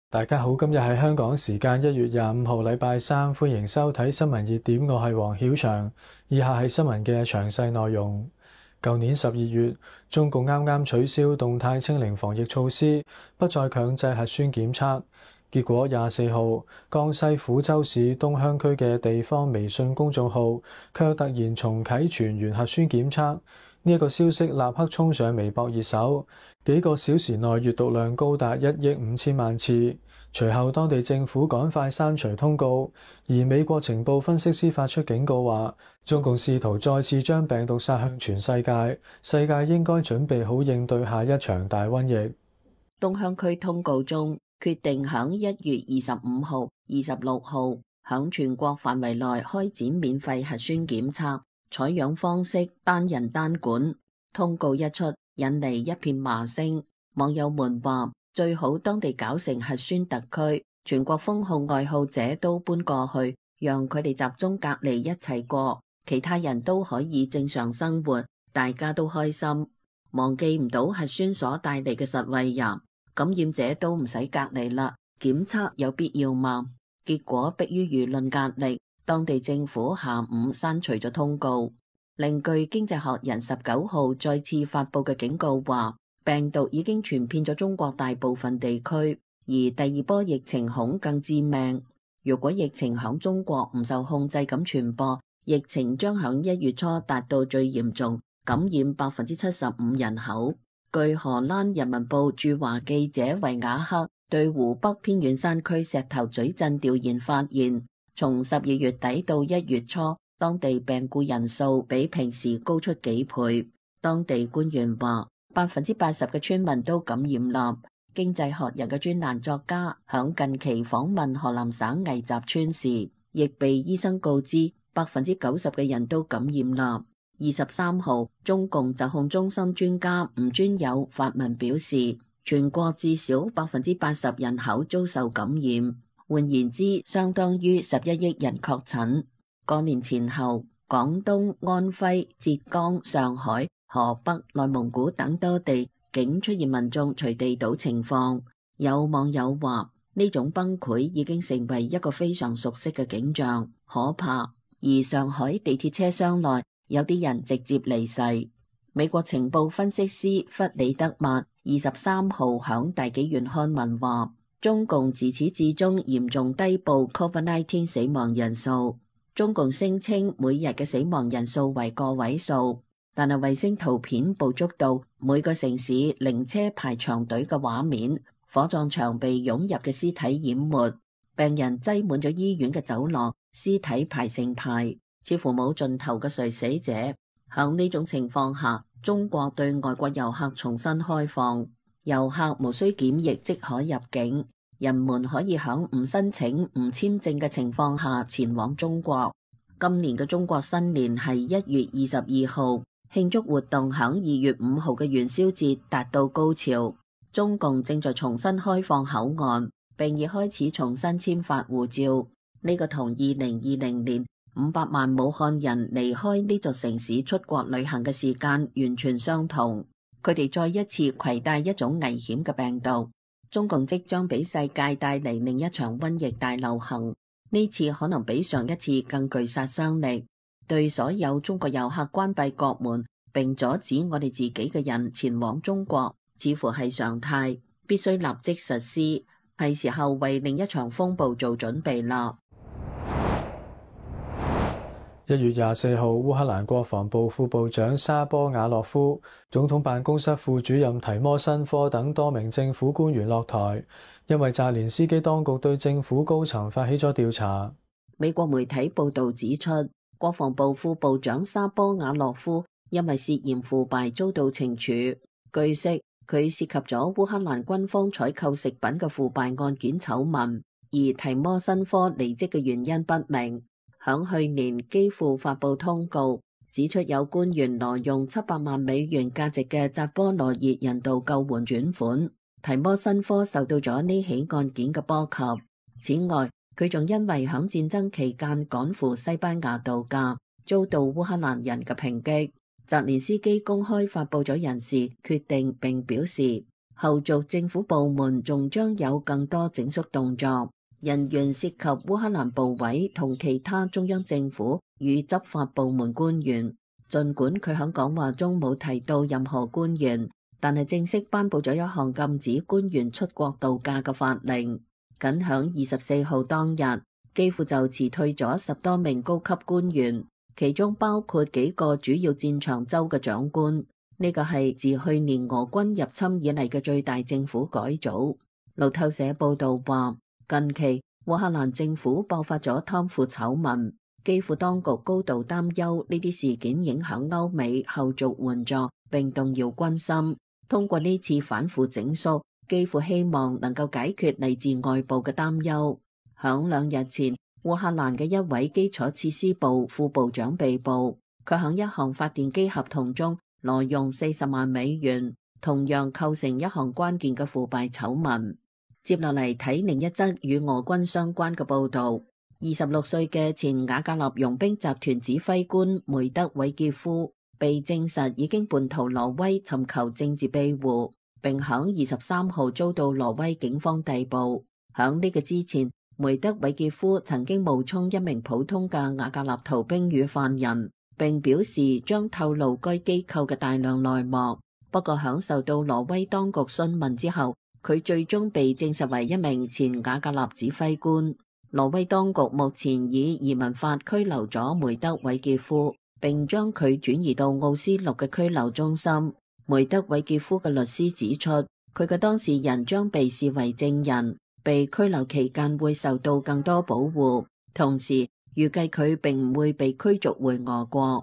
大家好，今日係香港時間1月25號，禮拜三，歡迎收睇新聞熱點，我係黃曉翔。以下係新聞嘅詳細內容。舊年12月，中共啱啱取消動態清零防疫措施，不再強制核酸檢測。結果24號，江西撫州市東鄉區嘅地方微信公眾號卻突然重啟全員核酸檢測。呢一個消息立刻衝上微博熱搜，幾個小時內閱讀量高達1億5千萬次。隨後，當地政府趕快刪除通告，而美國情報分析師發出警告話，中共試圖再次將病毒殺向全世界，世界應該準備好應對下一場大瘟疫。 東鄉區通告中決定響1月25號、26號響全國範圍內開展免費核酸檢測，採樣方式單人單管。通告一出，引嚟一片罵聲。網友們話，最好當地搞成核酸特區，全國封控愛好者都搬過去，讓佢哋集中隔離一齊過，其他人都可以正常生活，大家都開心。忘記唔到核酸所帶嚟嘅實惠呀，感染者都唔使隔離啦，檢測有必要嗎？結果迫於輿論壓力，當地政府下午刪除咗通告。另據經濟學人19號再次發佈嘅警告話，病毒已經傳遍咗中國大部分地區，而第二波疫情恐更致命。如果疫情響中國唔受控制咁傳播，疫情將響1月初達到最嚴重，感染75%人口。據荷蘭人民報駐華記者維瓦克對湖北偏遠山區石頭咀鎮調研發現，從12月底到1月初，當地病故人數比平時高出幾倍。當地官員話，80%嘅村民都感染啦。經濟學人嘅專欄作家響近期訪問河南省危集村時，亦被醫生告知90%嘅人都感染啦。23號，中共疾控中心專家吳尊友發文表示，全國至少80%人口遭受感染，換言之，相當於11億人確診。過年前後，廣東、安徽、浙江、上海、河北、內蒙古等多地竟出現民眾隨地倒情況。有網友話，呢種崩潰已經成為一個非常熟悉嘅景象，可怕。而上海地鐵車廂內有啲人直接離世。美國情報分析師弗里德曼23號響大紀元刊文話，中共自始至終嚴重低報 COVID-19 死亡人數。中共聲稱每日嘅死亡人數為個位數，但係衛星圖片捕捉到每個城市靈車排長隊嘅畫面，火葬場被湧入嘅屍體淹沒，病人擠滿咗醫院嘅走廊，屍體排成排，似乎冇盡頭嘅垂死者。響呢種情況下，中國對外國遊客重新開放，遊客無需檢疫即可入境。人們可以響唔申請、唔簽證嘅情況下前往中國。今年嘅中國新年係1月22號，慶祝活動響2月5號嘅元宵節達到高潮。中共正在重新開放口岸，並已開始重新簽發護照。呢個同2020年500萬武漢人離開呢座城市出國旅行嘅時間完全相同。佢哋再一次攜帶一種危險嘅病毒。中共即將俾世界帶嚟另一場瘟疫大流行，呢次可能比上一次更具殺傷力。對所有中國遊客關閉國門，並阻止我哋自己嘅人前往中國，似乎係常態，必須立即實施。係時候為另一場風暴做準備啦。 1月24號，烏克蘭國防部副部長沙波瓦洛夫、總統辦公室副主任提摩申科等多名政府官員落台，因為澤連斯基當局對政府高層發起咗調查。 美國媒體報導指出，國防部副部長沙波瓦洛夫因為涉嫌腐敗遭到懲處。據悉，佢涉及咗烏克蘭軍方採購食品嘅腐敗案件醜聞，而提摩申科離職嘅原因不明。響去年基輔發佈通告，指出有官員挪用700萬美元價值嘅扎波羅熱人道救援轉款。提摩申科受到咗呢起案件嘅波及。此外，佢仲因為響戰爭期間趕赴西班牙度假，遭到烏克蘭人嘅抨擊。澤連斯基公開發佈咗人事決定，並表示後續政府部門仲將有更多整肅動作，人員涉及烏克蘭部委同其他中央政府與執法部門官員。儘管佢喺講話中冇提到任何官員，但係正式頒布咗一項禁止官員出國度假嘅法令。僅響24號當日，基輔就辭退咗10多名高級官員，其中包括幾個主要戰場州嘅長官。呢個係自去年俄軍入侵以嚟嘅最大政府改組。路透社報導話，近期烏克蘭政府爆發咗貪腐醜聞，基輔當局高度擔憂呢啲事件影響歐美後續援助並動搖軍心。通過呢次反腐整肅，基輔希望能夠解決嚟自外部嘅擔憂。響2日前，烏克蘭嘅一位基礎設施部副部長被捕，佢響一項發電機合同中挪用40萬美元，同樣構成一項關鍵嘅腐敗醜聞。接落嚟睇另一則與俄軍相關嘅報導。26歲嘅前瓦格納傭兵集團指揮官梅德韋傑夫被證實已經叛逃挪威尋求政治庇護，並響23號遭到挪威警方逮捕。響呢個之前，梅德韋傑夫曾經冒充一名普通嘅瓦格納逃兵與犯人，並表示將透露該機構嘅大量內幕。不過響受到挪威當局詢問之後，佢最終被證實為一名前瓦格納指揮官。挪威當局目前以移民法拘留咗梅德韋傑夫，並將佢轉移到奧斯陸嘅拘留中心。梅德韋傑夫嘅律師指出，佢嘅當事人將被視為證人，被拘留期間會受到更多保護，同時預計佢並唔會被驅逐回俄國。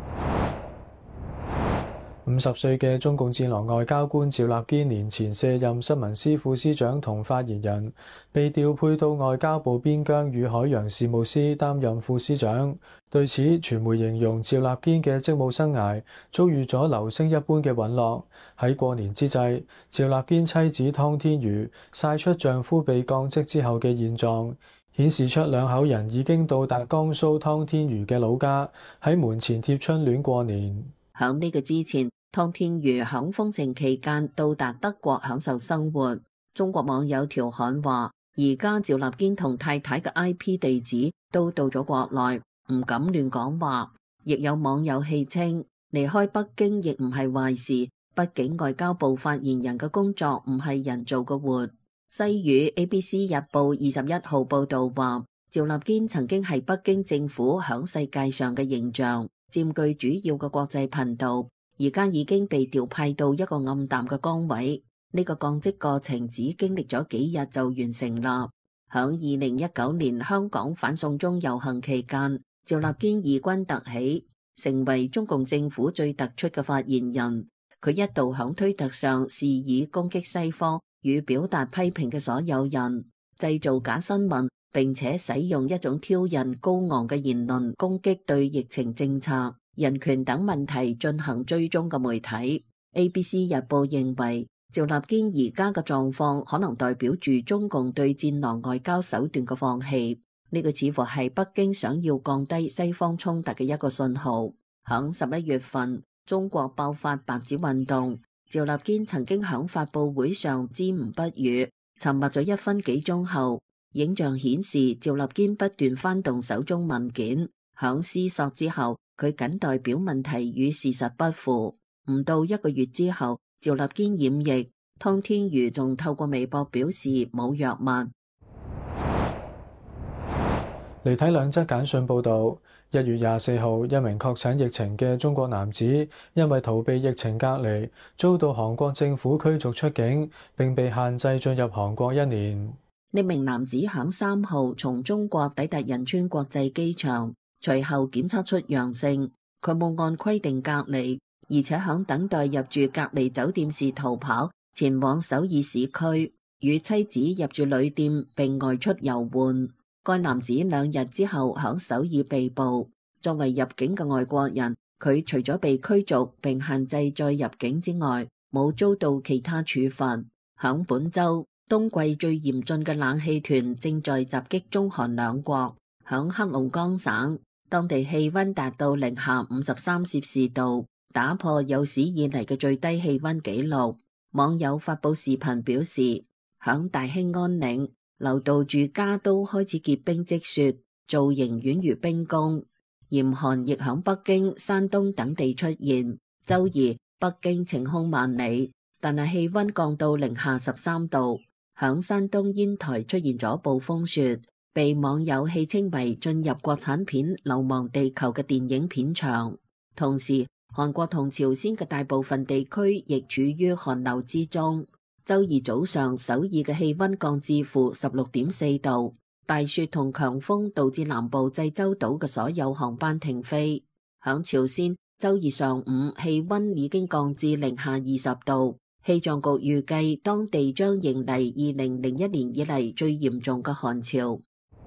50歲嘅中共戰狼外交官趙立堅年前卸任新聞司副司長同發言人，被調配到外交部邊疆與海洋事務司擔任副司長。對此，傳媒形容趙立堅嘅職務生涯遭遇咗流星一般嘅隕落。喺過年之際，趙立堅妻子湯天瑜曬出丈夫被降職之後嘅現狀，顯示出兩口人已經到達江蘇湯天瑜嘅老家，喺門前貼春聯過年。 響呢個之前，湯天瑜響封城期間到達德國享受生活。中國網友調侃話，而家趙立堅同太太嘅 IP 地址都到咗國內，唔敢亂講話。亦有網友戲稱，離開北京亦唔係壞事，畢竟外交部發言人嘅工作唔係人做嘅活。西語 ABC 日報21號報道話，趙立堅曾經係北京政府響世界上嘅形象，佔據主要嘅國際頻道，而家已經被調派到一個暗淡嘅崗位。呢個降職過程只經歷咗幾日就完成啦。響2019年香港反送中遊行期間，趙立堅異軍突起，成為中共政府最突出嘅發言人。佢一度響推特上肆意攻擊西方與表達批評嘅所有人，製造假新聞，並且使用一種挑釁高昂嘅言論攻擊對疫情政策、人權等問題進行追蹤嘅媒體。ABC 日報認為，趙立堅而家嘅狀況可能代表住中共對戰狼外交手段嘅放棄，呢個似乎係北京想要降低西方衝突嘅一個信號。響11月份，中國爆發白紙運動，趙立堅曾經響發佈會上支吾不語，沉默咗1分幾鐘後，影像顯示趙立堅不斷翻動手中文件，響思索之後，佢僅代表問題與事實不符。唔到1個月之後，趙立堅染疫，湯天瑜仲透過微博表示冇藥物。 嚟睇兩則簡訊報導。1月24號，一名確診疫情嘅中國男子，因為逃避疫情隔離，遭到韓國政府驅逐出境，並被限制進入韓國1年。 呢名男子響3號從中國抵達仁川國際機場，隨後檢測出陽性，佢冇按規定隔離，而且響等待入住隔離酒店時逃跑，前往首爾市區，與妻子入住旅店並外出遊玩。該男子2日之後響首爾被捕。作為入境嘅外國人，佢除咗被驅逐並限制再入境之外，冇遭到其他處罰。響本周，冬季最嚴峻嘅冷氣團正在襲擊中韓兩國。響黑龍江省，當地氣溫達到零下53攝氏度，打破有史以嚟嘅最低氣溫紀錄。 網友發布視頻表示，響大興安嶺，劉道住家都開始結冰積雪，造型宛如冰宮。嚴寒亦響北京、山東等地出現。周二，北京晴空萬里，但係氣溫降到零下13度。響山東煙台出現咗暴風雪，被網友戲稱為進入國產片《流亡地球》嘅電影片場。同時，韓國同朝鮮嘅大部分地區亦處於寒流之中。周二早上，首爾嘅氣溫降至-16.4度，大雪同強風導致南部濟州島嘅所有航班停飛。響朝鮮，周二上午氣溫已經降至零下20度，氣象局預計當地將迎嚟2001年以嚟最嚴重嘅寒潮。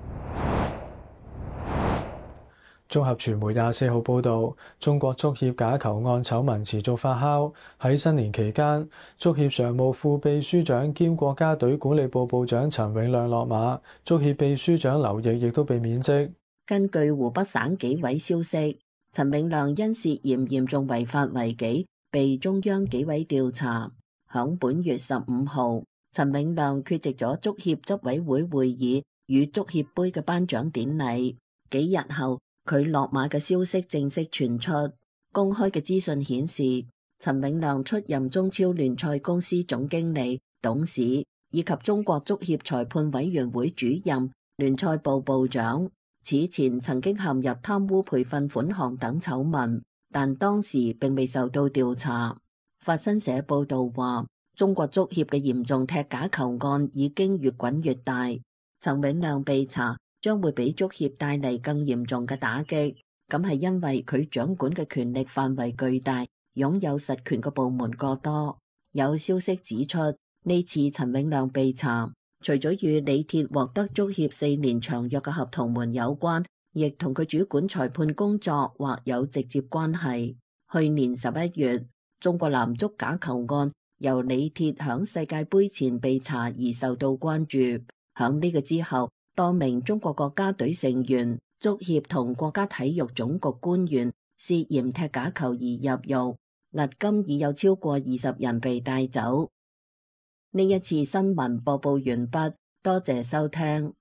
綜合傳媒24號報導，中國足協假球案醜聞持續發酵。喺新年期間，足協常務副秘書長兼國家隊管理部部長陳永亮落馬，足協秘書長劉奕亦都被免職。 根據湖北省紀委消息，陳永亮因涉嫌嚴重違法違紀，被中央紀委調查。響本月15號，陳永亮缺席咗足協執委會會議與足協杯嘅頒獎典禮。幾日後，佢落馬嘅消息正式傳出。公開嘅資訊顯示，陳永亮出任中超聯賽公司總經理、董事，以及中國足協裁判委員會主任、聯賽部部長。此前曾經陷入貪污培訓款項等醜聞，但當時並未受到調查。法新社報道話，中國足協嘅嚴重踢假球案已經越滾越大，陳永亮被查將會俾足協帶嚟更嚴重嘅打擊，咁係因為佢掌管嘅權力範圍巨大，擁有實權嘅部門過多。有消息指出，呢次陳永亮被查，除咗與李鐵獲得足協4年長約嘅合同門有關，亦同佢主管裁判工作或有直接關係。去年11月，中國男足假球案由李鐵響世界盃前被查而受到關注。響呢個之後，多名中國國家隊成員、足協同國家體育總局官員涉嫌踢假球而入獄，迄今已有超過20人被帶走。呢一次新聞播報完畢，多謝收聽。